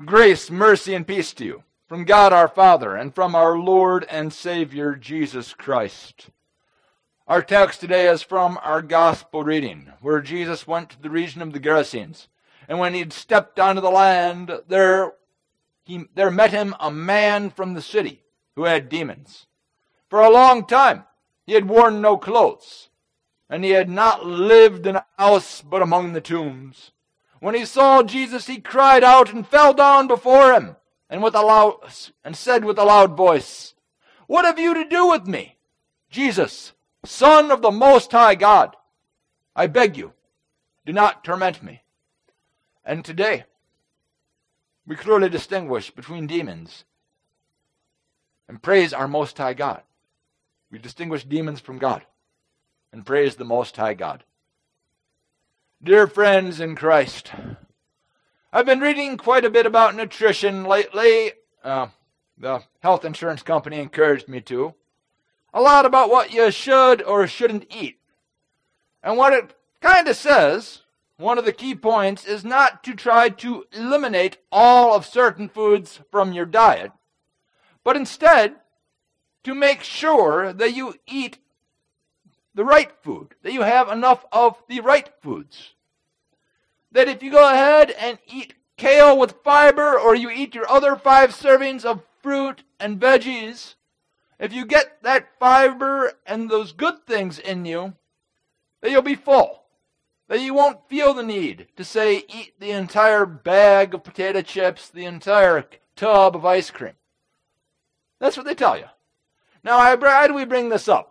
Grace, mercy, and peace to you from God our Father and from our Lord and Savior Jesus Christ. Our text today is from our gospel reading, where Jesus went to the region of the Gerasenes. And when he had stepped onto the land, there met him a man from the city who had demons. For a long time he had worn no clothes, and he had not lived in a house but among the tombs. When he saw Jesus, he cried out and fell down before him, and said with a loud voice, "What have you to do with me, Jesus, Son of the Most High God? I beg you, do not torment me." And today, we clearly distinguish between demons and praise our Most High God. We distinguish demons from God and praise the Most High God. Dear friends in Christ, I've been reading quite a bit about nutrition lately. The health insurance company encouraged me to. A lot about what you should or shouldn't eat. And what it kind of says, one of the key points, is not to try to eliminate all of certain foods from your diet, but instead to make sure that you eat the right food, that you have enough of the right foods. That if you go ahead and eat kale with fiber, or you eat your other 5 servings of fruit and veggies, if you get that fiber and those good things in you, that you'll be full. That you won't feel the need to, say, eat the entire bag of potato chips, the entire tub of ice cream. That's what they tell you. Now, why do we bring this up?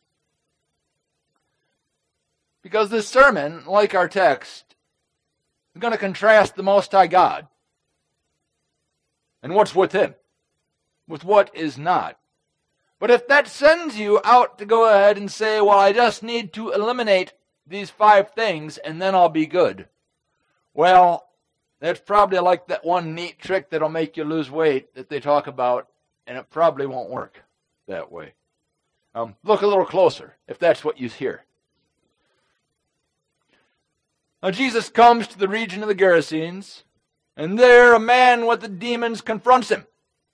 Because this sermon, like our text, is going to contrast the Most High God and what's with Him with what is not. But if that sends you out to go ahead and say, well, I just need to eliminate these 5 things and then I'll be good, well, that's probably like that one neat trick that'll make you lose weight that they talk about, and it probably won't work that way. Look a little closer if that's what you hear. Now Jesus comes to the region of the Gerasenes, and there a man with the demons confronts him.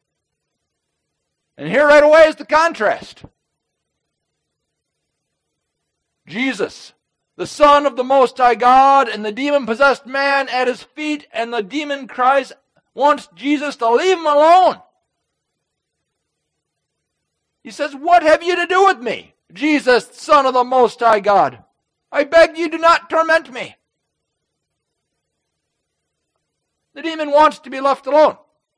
And here right away is the contrast. Jesus, the Son of the Most High God, and the demon-possessed man at his feet, and the demon wants Jesus to leave him alone. He says, "What have you to do with me, Jesus, Son of the Most High God? I beg you, do not torment me." The demon wants to be left alone.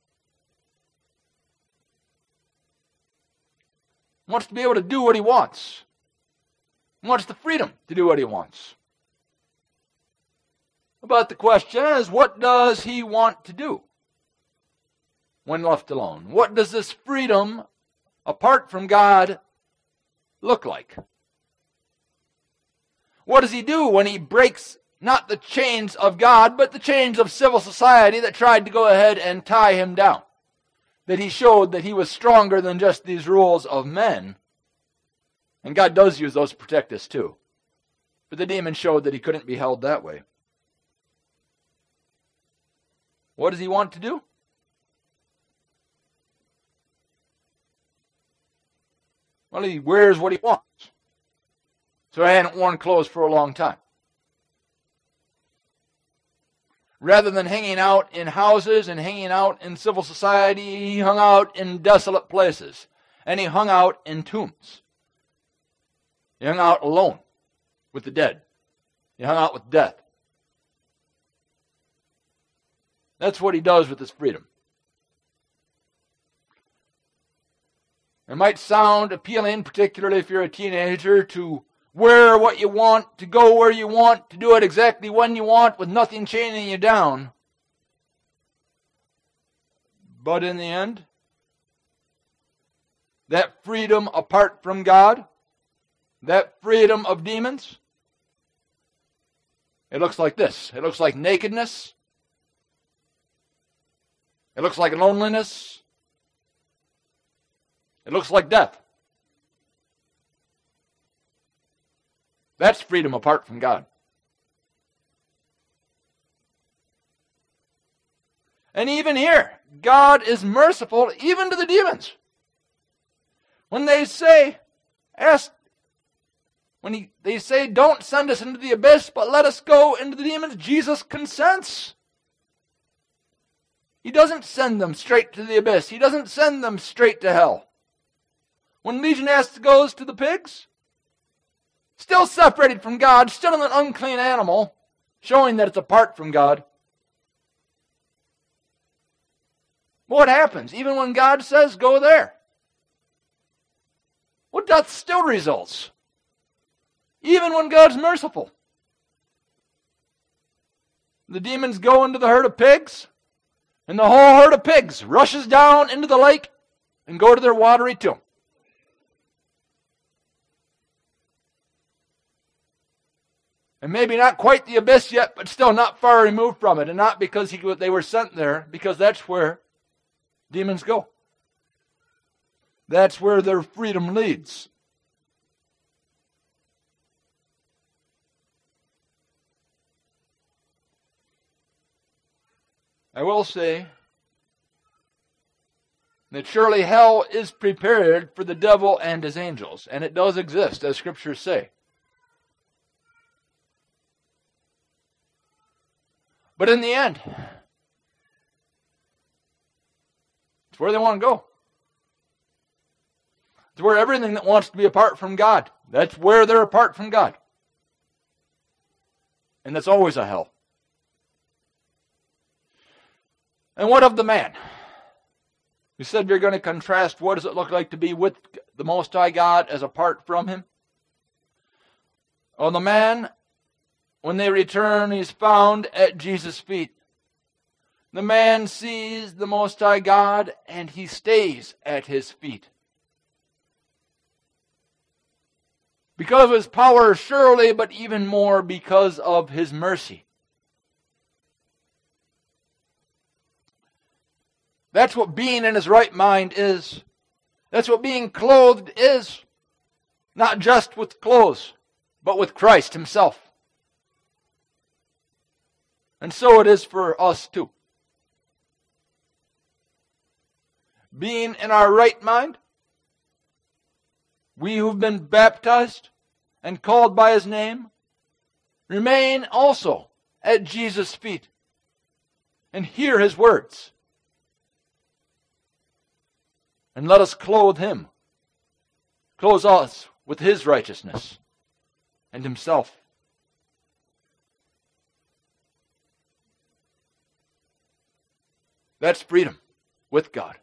He wants to be able to do what he wants. He wants the freedom to do what he wants. But the question is, what does he want to do when left alone? What does this freedom, apart from God, look like? What does he do when he breaks not the chains of God, but the chains of civil society that tried to go ahead and tie him down? That he showed that he was stronger than just these rules of men. And God does use those to protect us too. But the demon showed that he couldn't be held that way. What does he want to do? Well, he wears what he wants. So he hadn't worn clothes for a long time. Rather than hanging out in houses and hanging out in civil society, he hung out in desolate places. And he hung out in tombs. He hung out alone with the dead. He hung out with death. That's what he does with his freedom. It might sound appealing, particularly if you're a teenager, to wear what you want, to go where you want, to do it exactly when you want, with nothing chaining you down. But in the end, that freedom apart from God, that freedom of demons, it looks like this. It looks like nakedness. It looks like loneliness. It looks like death. That's freedom apart from God. And even here, God is merciful even to the demons. When they say, they say, don't send us into the abyss, but let us go into the demons, Jesus consents. He doesn't send them straight to the abyss. He doesn't send them straight to hell. When Legionias goes to the pigs, still separated from God, still an unclean animal, showing that it's apart from God. What happens? Even when God says, go there, what death still results? Even when God's merciful. The demons go into the herd of pigs, and the whole herd of pigs rushes down into the lake and go to their watery tomb. And maybe not quite the abyss yet, but still not far removed from it. And not because they were sent there, because that's where demons go. That's where their freedom leads. I will say that surely hell is prepared for the devil and his angels. And it does exist, as scriptures say. But in the end, it's where they want to go. It's where everything that wants to be apart from God, that's where they're apart from God. And that's always a hell. And what of the man? We said we're going to contrast what does it look like to be with the Most High God as apart from Him. Oh, the man, when they return, he's found at Jesus' feet. The man sees the Most High God and he stays at His feet. Because of His power, surely, but even more because of His mercy. That's what being in his right mind is. That's what being clothed is. Not just with clothes, but with Christ Himself. And so it is for us too. Being in our right mind, we who've been baptized and called by His name, remain also at Jesus' feet and hear His words. And let us clothe Him, clothe us with His righteousness and Himself. That's freedom with God.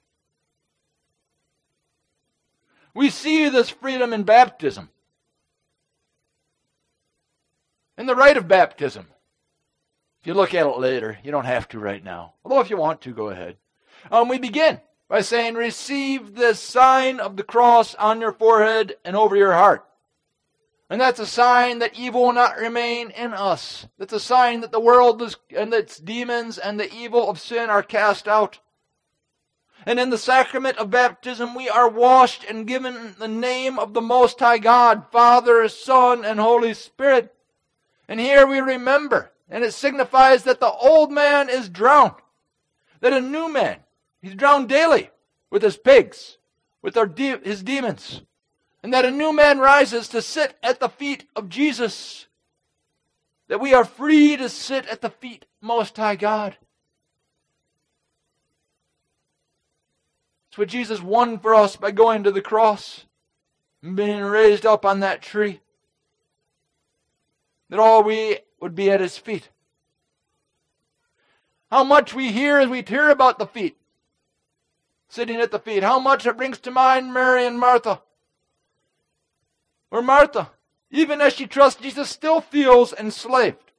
We see this freedom in baptism. In the rite of baptism. If you look at it later, you don't have to right now. Although if you want to, go ahead. We begin by saying, receive this sign of the cross on your forehead and over your heart. And that's a sign that evil will not remain in us. That's a sign that the world and its demons and the evil of sin are cast out. And in the sacrament of baptism, we are washed and given the name of the Most High God, Father, Son, and Holy Spirit. And here we remember, and it signifies that the old man is drowned, that a new man, he's drowned daily with his pigs, with his demons, and that a new man rises to sit at the feet of Jesus, that we are free to sit at the feet of Most High God. It's what Jesus won for us by going to the cross and being raised up on that tree. That all we would be at His feet. How much we hear as we hear about the feet, sitting at the feet. How much it brings to mind Mary and Martha. Where Martha, even as she trusts Jesus, still feels enslaved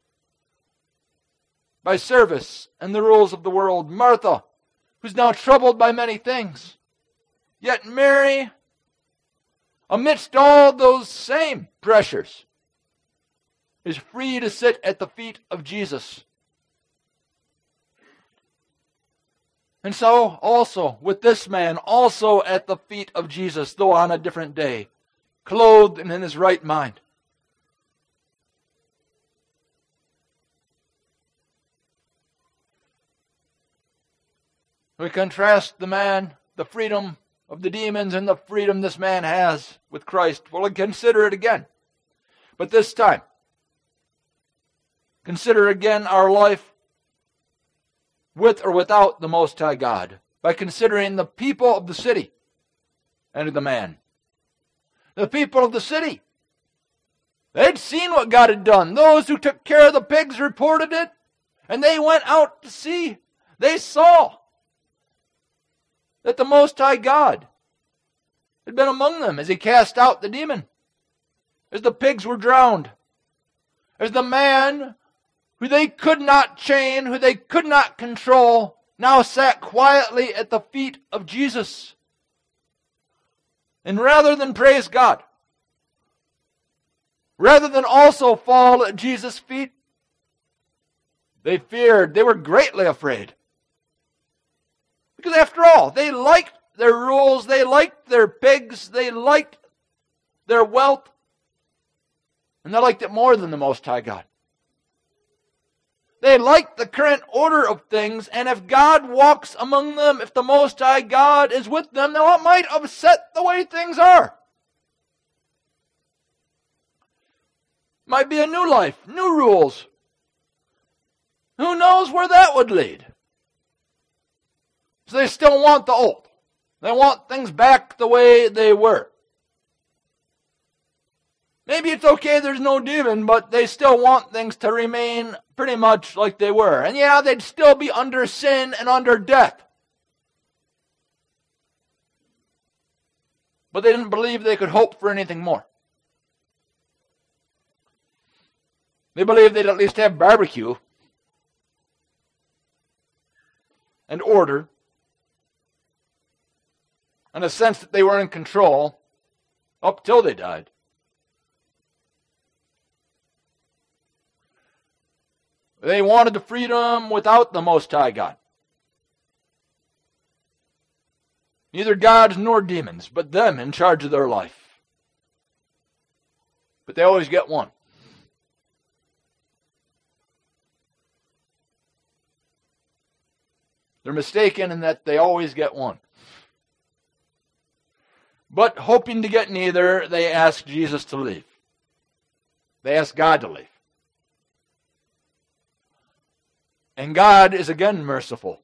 by service and the rules of the world. Martha, who's now troubled by many things. Yet Mary, amidst all those same pressures, is free to sit at the feet of Jesus. And so also with this man, also at the feet of Jesus, though on a different day, clothed and in his right mind. We contrast the freedom of the demons and the freedom this man has with Christ. We'll consider it again. But this time, consider again our life with or without the Most High God by considering the people of the city and the man. The people of the city, they'd seen what God had done. Those who took care of the pigs reported it, and they went out to see. They saw that the Most High God had been among them as he cast out the demon, as the pigs were drowned, as the man who they could not chain, who they could not control, now sat quietly at the feet of Jesus. And rather than praise God, rather than also fall at Jesus' feet, they feared, they were greatly afraid. Because after all, they liked their rules, they liked their pigs, they liked their wealth, and they liked it more than the Most High God. They liked the current order of things, and if God walks among them, if the Most High God is with them, then it might upset the way things are. Might be a new life, new rules. Who knows where that would lead? So they still want the old. They want things back the way they were. Maybe it's okay there's no demon, but they still want things to remain pretty much like they were. And yeah, they'd still be under sin and under death. But they didn't believe they could hope for anything more. They believed they'd at least have barbecue and order and a sense that they were in control up till they died. They wanted the freedom without the Most High God. Neither gods nor demons, but them in charge of their life. But they always get one. They're mistaken in that they always get one. But hoping to get neither, they ask Jesus to leave. They ask God to leave. And God is again merciful.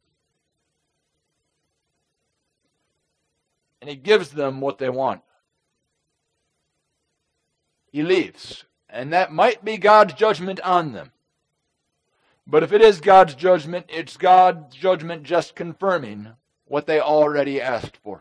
And he gives them what they want. He leaves. And that might be God's judgment on them. But if it is God's judgment, it's God's judgment just confirming what they already asked for.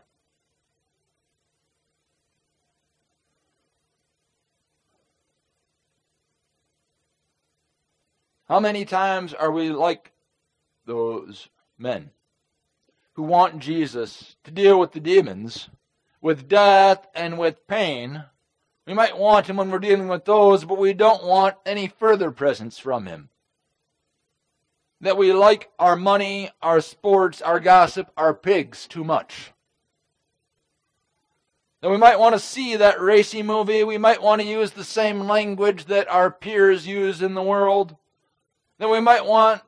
How many times are we like those men who want Jesus to deal with the demons, with death and with pain? We might want him when we're dealing with those, but we don't want any further presence from him. That we like our money, our sports, our gossip, our pigs too much. That we might want to see that racy movie. We might want to use the same language that our peers use in the world. That we might want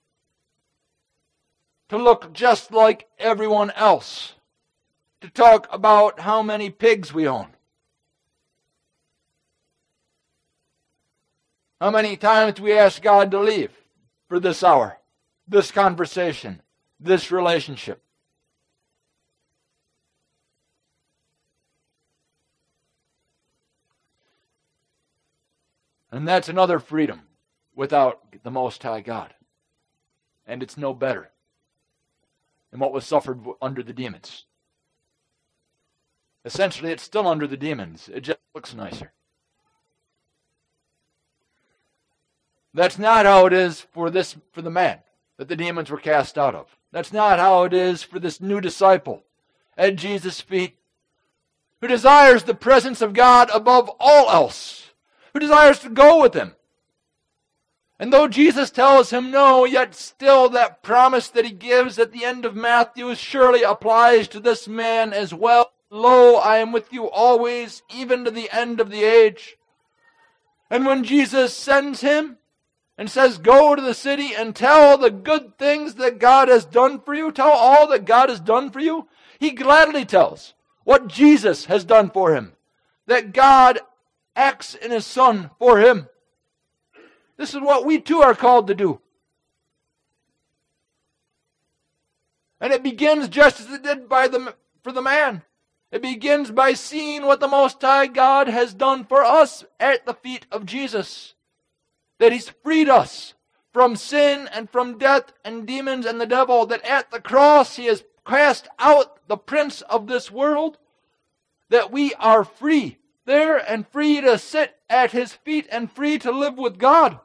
to look just like everyone else. To talk about how many pigs we own. How many times do we ask God to leave for this hour, this conversation, this relationship? And that's another freedom without the Most High God. And it's no better than what was suffered under the demons. Essentially, it's still under the demons. It just looks nicer. That's not how it is for the man that the demons were cast out of. That's not how it is for this new disciple at Jesus' feet, who desires the presence of God above all else, who desires to go with him. And though Jesus tells him no, yet still that promise that he gives at the end of Matthew surely applies to this man as well. Lo, I am with you always, even to the end of the age. And when Jesus sends him, and says, go to the city and tell the good things that God has done for you. Tell all that God has done for you. He gladly tells what Jesus has done for him. That God acts in his Son for him. This is what we too are called to do. And it begins just as it did for the man. It begins by seeing what the Most High God has done for us at the feet of Jesus. That he's freed us from sin and from death and demons and the devil. That at the cross he has cast out the prince of this world. That we are free there and free to sit at his feet and free to live with God.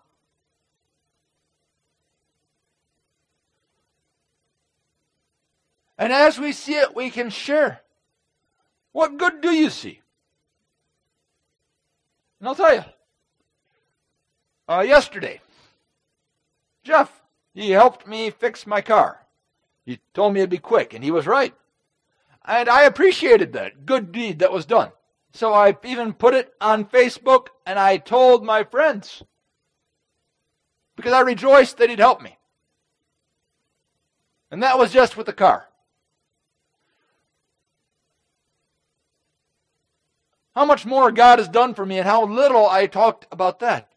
And as we see it, we can share. What good do you see? And I'll tell you. Yesterday, Jeff, he helped me fix my car. He told me it'd be quick, and he was right. And I appreciated that good deed that was done. So I even put it on Facebook, and I told my friends. Because I rejoiced that he'd helped me. And that was just with the car. How much more God has done for me, and how little I talked about that.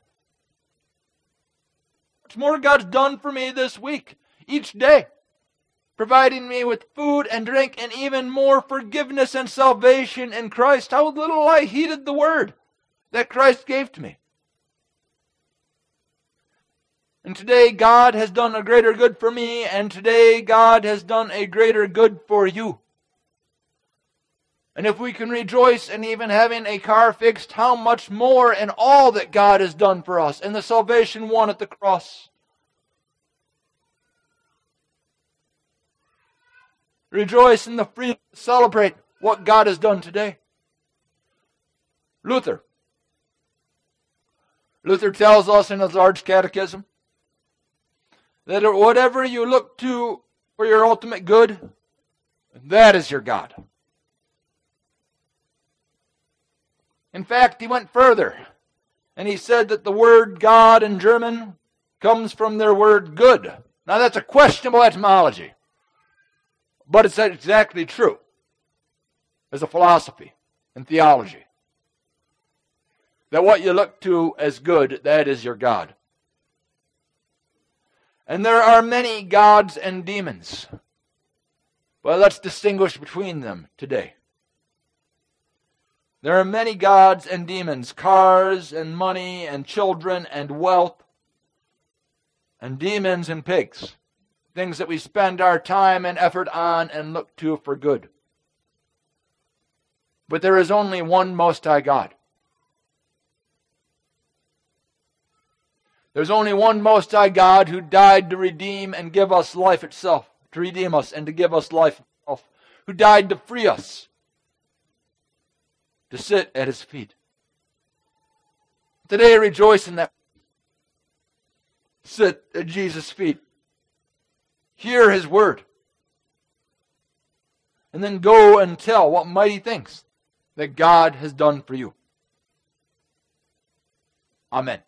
How much more God's done for me this week, each day. Providing me with food and drink, and even more forgiveness and salvation in Christ. How little I heeded the word that Christ gave to me. And today God has done a greater good for me, and today God has done a greater good for you. And if we can rejoice in even having a car fixed, how much more in all that God has done for us, and the salvation won at the cross. Rejoice in the freedom to celebrate what God has done today. Luther tells us in his large catechism that whatever you look to for your ultimate good, that is your God. In fact, he went further, and he said that the word God in German comes from their word good. Now that's a questionable etymology, but it's exactly true as a philosophy and theology. That what you look to as good, that is your God. And there are many gods and demons. But let's distinguish between them today. There are many gods and demons, cars and money and children and wealth, and demons and pigs, things that we spend our time and effort on and look to for good. But there is only one Most High God. There's only one Most High God who died to redeem and give us life itself, to redeem us and to give us life itself, who died to free us, to sit at his feet. Today rejoice in that. Sit at Jesus' feet. Hear his word. And then go and tell what mighty things that God has done for you. Amen.